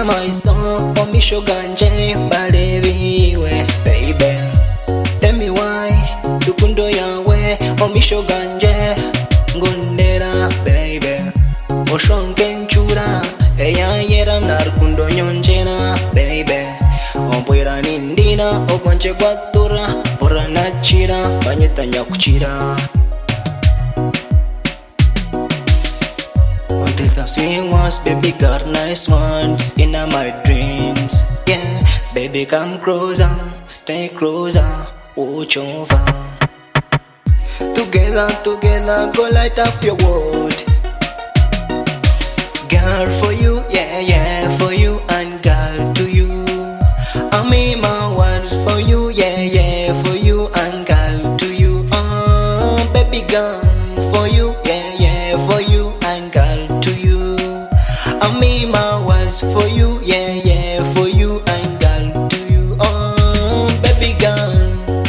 my song, omisho ganje balebiwe, baby. Tell me why, lukundo yawe, omisho ganje, ngondera, baby. Oshonke nchura, eya yera narukundo nyonjena, baby. Ompwera nindina, okwanche kwatura, pora nachira, banyeta nyakuchira. There's a sweet ones, baby, got nice ones in my dreams. Yeah, baby, come closer, stay closer, watch over. Together, together, go light up your world. Girl, for you, yeah, yeah, for you, and girl, to you. I mean my words for you, yeah, yeah, for you, and girl, to you. Baby, girl, for you, yeah, yeah, for you, and girl. I mean my words for you, yeah, yeah, for you, and girl, to you, baby girl.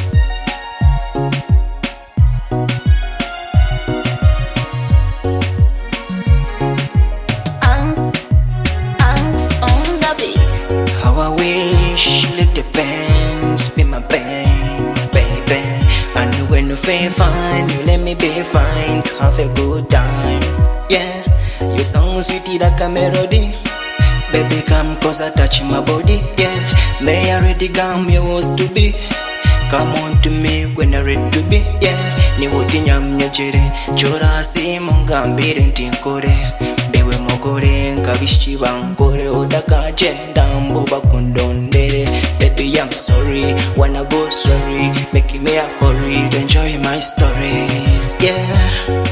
Ants on the beat. How I wish let the pens be my pain, baby. And when you feel fine, you let me be fine, have a good time, yeah. You sound sweetie like a melody. Baby, come closer, touch my body, yeah. May I ready gum you was to be. Come on to me when you're ready to be, yeah. Ni woti nyam nyajere, chora si mongambire ntinkore. Bewe mogore, nkabishi bangore, odaka jenda mbuba kundondere. Baby, I'm sorry, wanna go sorry, making me a hurry to enjoy my stories, yeah.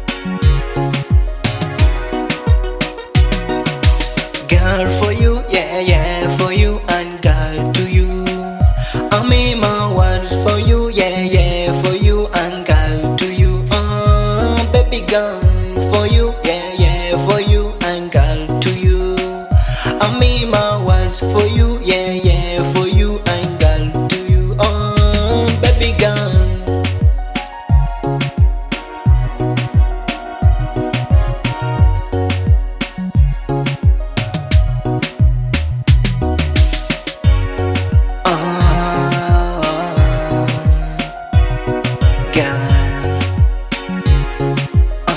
Girl, for you, yeah, yeah, for you, and girl, to you. I mean my words for you, yeah, yeah, for you, and girl, to you. Baby girl, for you, yeah, yeah, for you, and girl, to you. I mean my words for you, yeah, yeah, for you, and girl, to you. Baby girl.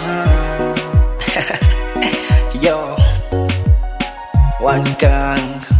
Yo, one gang.